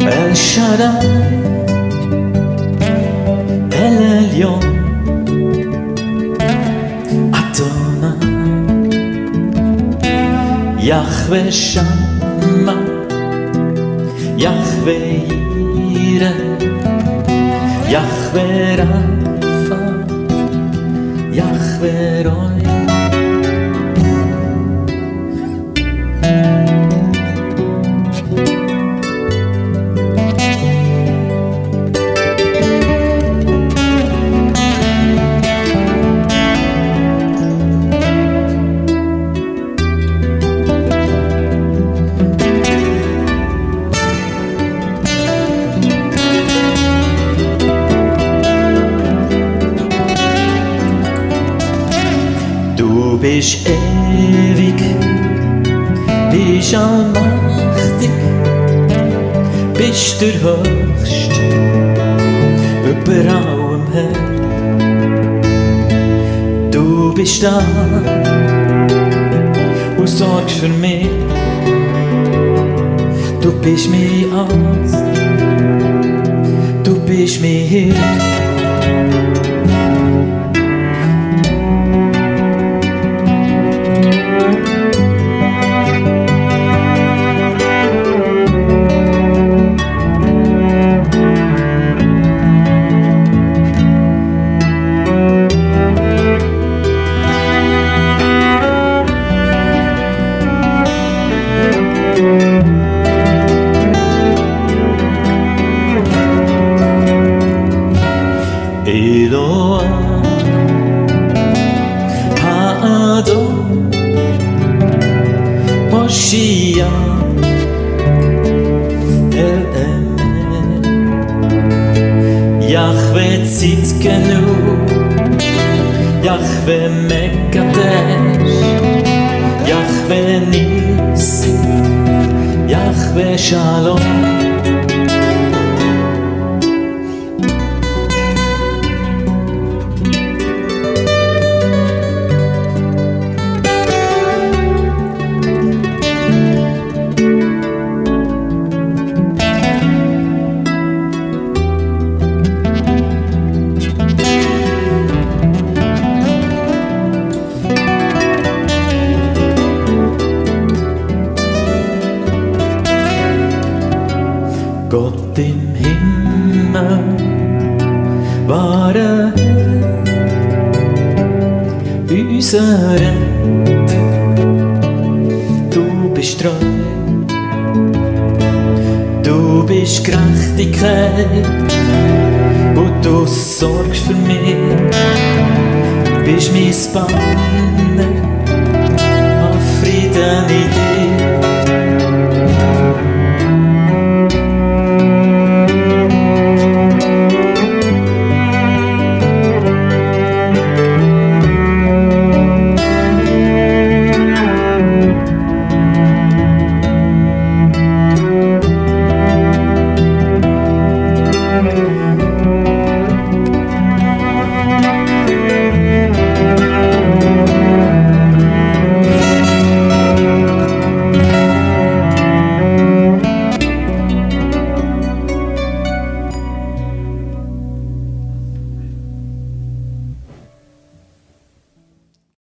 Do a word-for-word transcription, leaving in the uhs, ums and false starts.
El Shaddai, El Elyon, Adonai, Yahweh Shammah, Yahweh Yireh, Yahweh Rapha, Yahweh Roi. Du bist ewig, bist allmächtig, bist der Höchste, über allem Herr. Du bist da und sorgst für mich, du bist mein Arzt, du bist mein Hirte. Eloah, Ha'adon, Moshiach, El Emet, Yahweh Tzidkenu, Yahweh Mekadesh, Yahweh Nisi, Yahweh Shalom. Gott im Himmel war er, unser Retter, du bist treu, du bist Gerechtigkeit und du sorgst für mich, bist mein Banner, hab Frieden in dir.